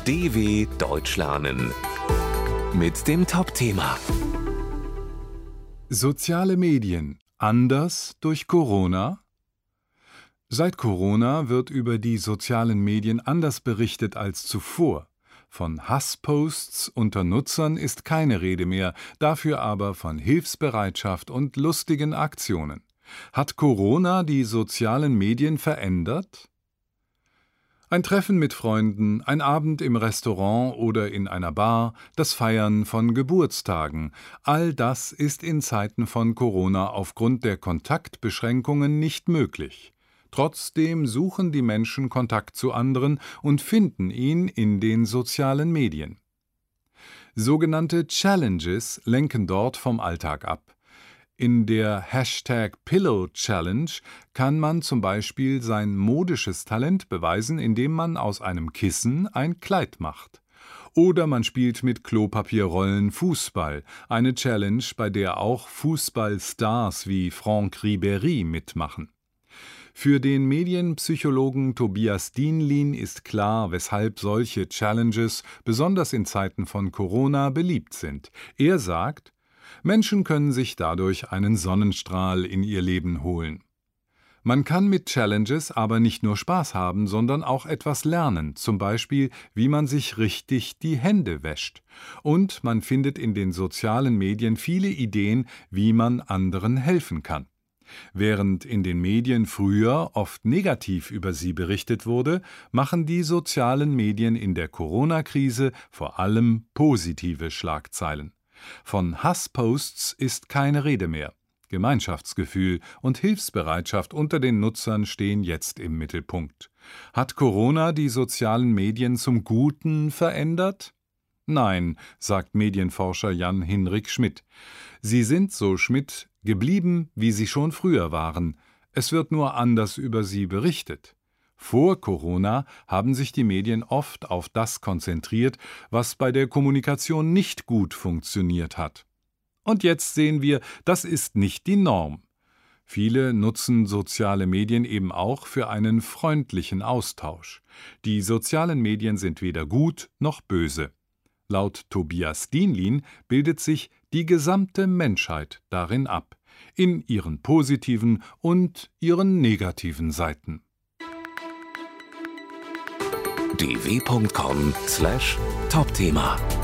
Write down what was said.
DW Deutsch lernen mit dem Top-Thema Soziale Medien anders durch Corona? Seit Corona wird über die sozialen Medien anders berichtet als zuvor. Von Hassposts unter Nutzern ist keine Rede mehr, dafür aber von Hilfsbereitschaft und lustigen Aktionen. Hat Corona die sozialen Medien verändert? Ein Treffen mit Freunden, ein Abend im Restaurant oder in einer Bar, das Feiern von Geburtstagen, all das ist in Zeiten von Corona aufgrund der Kontaktbeschränkungen nicht möglich. Trotzdem suchen die Menschen Kontakt zu anderen und finden ihn in den sozialen Medien. Sogenannte Challenges lenken dort vom Alltag ab. In der #Pillow-Challenge kann man zum Beispiel sein modisches Talent beweisen, indem man aus einem Kissen ein Kleid macht. Oder man spielt mit Klopapierrollen Fußball, eine Challenge, bei der auch Fußballstars wie Franck Ribéry mitmachen. Für den Medienpsychologen Tobias Dienlin ist klar, weshalb solche Challenges besonders in Zeiten von Corona beliebt sind. Er sagt, Menschen können sich dadurch einen Sonnenstrahl in ihr Leben holen. Man kann mit Challenges aber nicht nur Spaß haben, sondern auch etwas lernen, zum Beispiel, wie man sich richtig die Hände wäscht. Und man findet in den sozialen Medien viele Ideen, wie man anderen helfen kann. Während in den Medien früher oft negativ über sie berichtet wurde, machen die sozialen Medien in der Corona-Krise vor allem positive Schlagzeilen. Von Hassposts ist keine Rede mehr. Gemeinschaftsgefühl und Hilfsbereitschaft unter den Nutzern stehen jetzt im Mittelpunkt. Hat Corona die sozialen Medien zum Guten verändert? Nein, sagt Medienforscher Jan-Hinrik Schmidt. Sie sind, so Schmidt, geblieben, wie sie schon früher waren. Es wird nur anders über sie berichtet. Vor Corona haben sich die Medien oft auf das konzentriert, was bei der Kommunikation nicht gut funktioniert hat. Und jetzt sehen wir, das ist nicht die Norm. Viele nutzen soziale Medien eben auch für einen freundlichen Austausch. Die sozialen Medien sind weder gut noch böse. Laut Tobias Dienlin bildet sich die gesamte Menschheit darin ab, in ihren positiven und ihren negativen Seiten. dw.com/Topthema